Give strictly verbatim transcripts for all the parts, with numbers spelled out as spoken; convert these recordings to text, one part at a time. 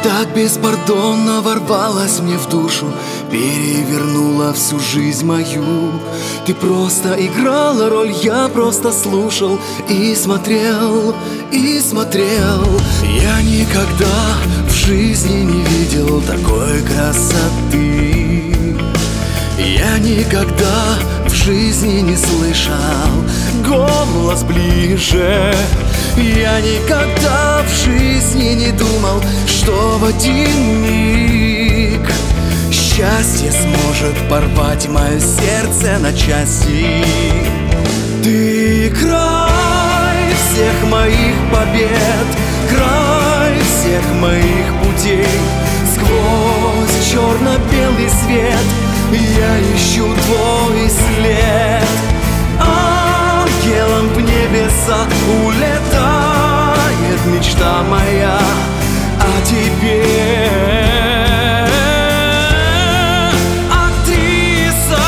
Так беспардонно ворвалась мне в душу, перевернула всю жизнь мою. Ты просто играла роль, я просто слушал и смотрел, и смотрел. Я никогда в жизни не видел такой красоты. Я никогда в жизни не слышал голос ближе. Я никогда в жизни не думал, что в один миг счастье сможет порвать мое сердце на части. Ты край всех моих побед, край всех моих путей. Сквозь черно-белый свет я ищу твой след. Ангелом в небеса улетает мечта моя о тебе. Актриса,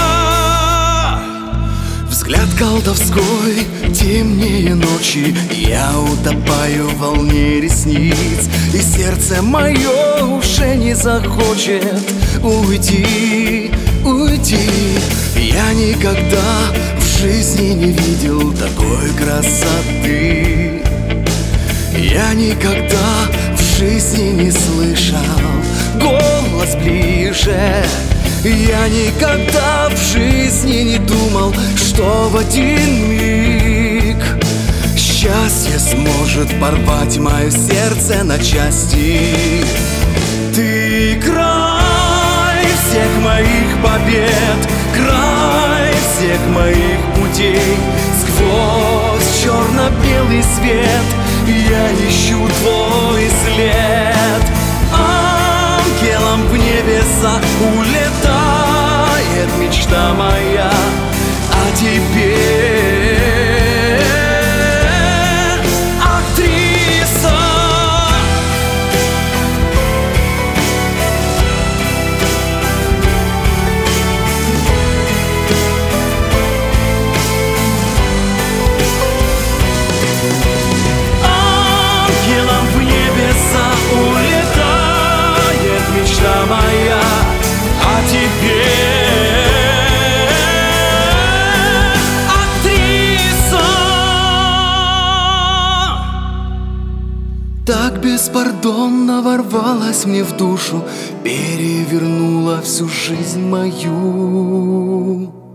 взгляд колдовской, темнее ночи. Я утопаю в волне ресниц, и сердце мое уже не захочет уйти, уйти. Я никогда в жизни не видел такой красоты. Я никогда в жизни не слышал голос ближе. Я никогда в жизни не думал, что в один миг счастье сможет порвать мое сердце на части. Ты край всех моих побед, край всех моих путей. Сквозь черно-белый свет я ищу твой след. Ангелом в небеса улетает мечта моя о тебе. Моя о тебе. Актриса, так беспардонно ворвалась мне в душу, перевернула всю жизнь мою.